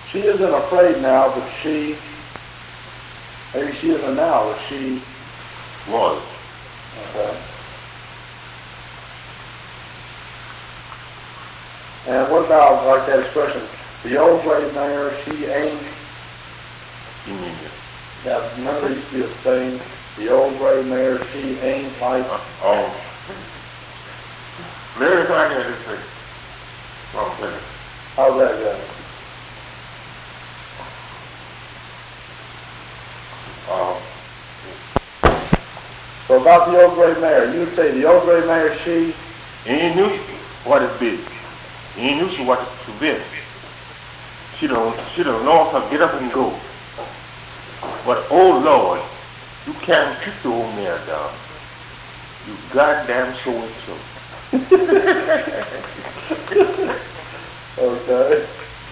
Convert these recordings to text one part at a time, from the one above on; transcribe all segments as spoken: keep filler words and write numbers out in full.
She isn't afraid now, but she, maybe she isn't now, but she was. Okay. And what about, like that expression, the old gray mare, she ain't? You mean it? Yeah, remember there used to be a saying, the old gray mare, she ain't like... Uh, oh. Mary Frank had this thing. Wrong thing. How's that go? Uh, So about the old gray mare, you would say the old gray mare, she... he ain't knew what it big. He ain't knew she what to big. She don't, she don't know how to get up and go. But, oh Lord, you can't kick the old mare down. You goddamn so and so. Okay.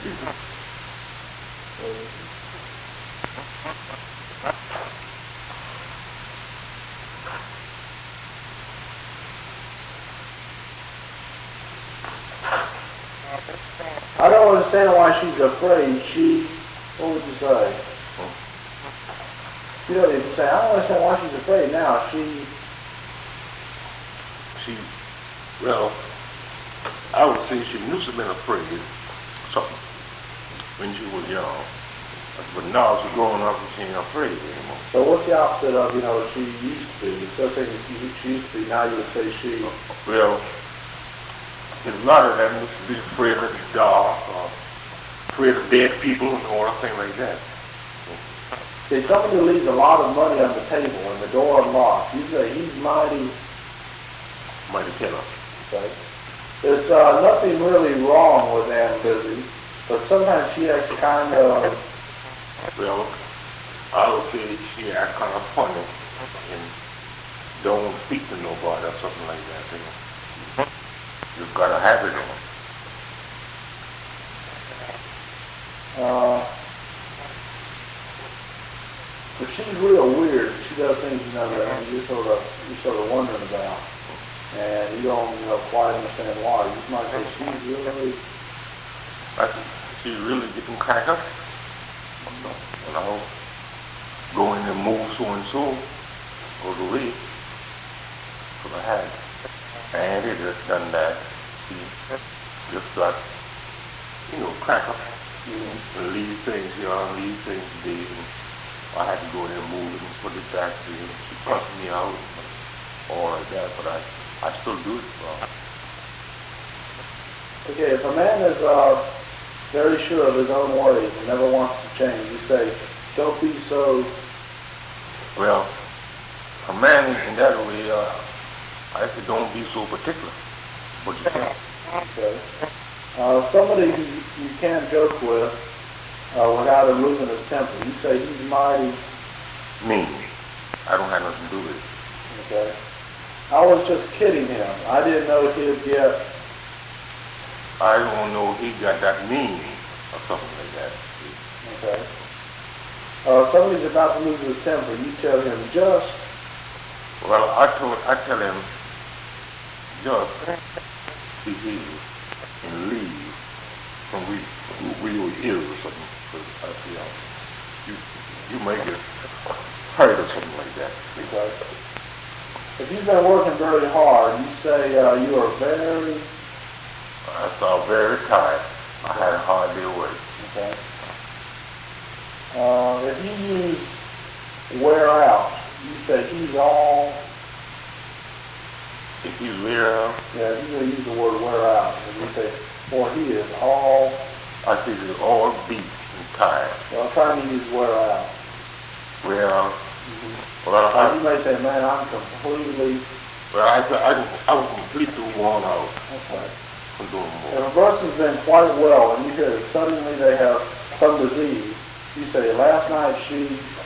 I don't understand why she's afraid. She, what would you say? You know, you say, I don't understand why she's afraid now. She, She, well, I would say she knew she'd been afraid of something when she was young. But now she's growing up and she ain't afraid anymore. so what's the opposite of, you know, she used to be? Instead of saying she she used to be, now you would say she. Well, there's a lot of them used to be afraid of the dark or afraid of dead people and all that thing like that. See, somebody leaves a lot of money on the table and the door unlocked. You say he's mighty. Mighty killer. Okay. There's uh, nothing really wrong with Aunt Lizzie, but sometimes she acts kind of. Well, I would say she acts kind of funny and don't speak to nobody or something like that. You know? You've got to have it on. Uh, but she's real weird. She does things, you know, that you sort of you're sort of wondering about, and you don't, you know, quite understand why. You might say she's really. I think she's really getting cracked up. You know, go in and move so and so, goes away. So I had, and it just done that. She just got, you know, crack up. And leave things here, leave things there. And I had to go in and move it and put it back there. She cussed me out, all like that, but I, I still do it. Uh, Okay, if a man is uh, very sure of his own ways and never wants to change, you say, don't be so. well, a man in that way, uh, I said, don't be so particular. What you think? Okay. Uh, somebody who you can't joke with uh, without him losing his temper. You say he's mighty. Me. I don't have nothing to do with it. Okay. I was just kidding him. I didn't know he'd get. I don't know if he got that mean or something like that. Okay. Uh, somebody's about to lose his temper. You tell him just. Well, I tell, I tell him, just behave and leave from we, we your ears or something. Because I feel you, you may get hurt or something like that. Okay. If you've been working very hard, you say uh, you are very. I felt very tired. I had a hard day of work. Okay. Uh, if you use wear out, you say he's all. If he's real, Yeah, you gonna use the word wear out, and you say, or he is all. I think he's all beat and tired. Well, I'm trying to use wear out. Well, Mm-hmm. well, Uh, you I, may say, man, I'm completely. well, I, I, I was completely worn out Okay. from doing If more. a person's been quite well, and you hear that suddenly they have some disease, you say, last night she.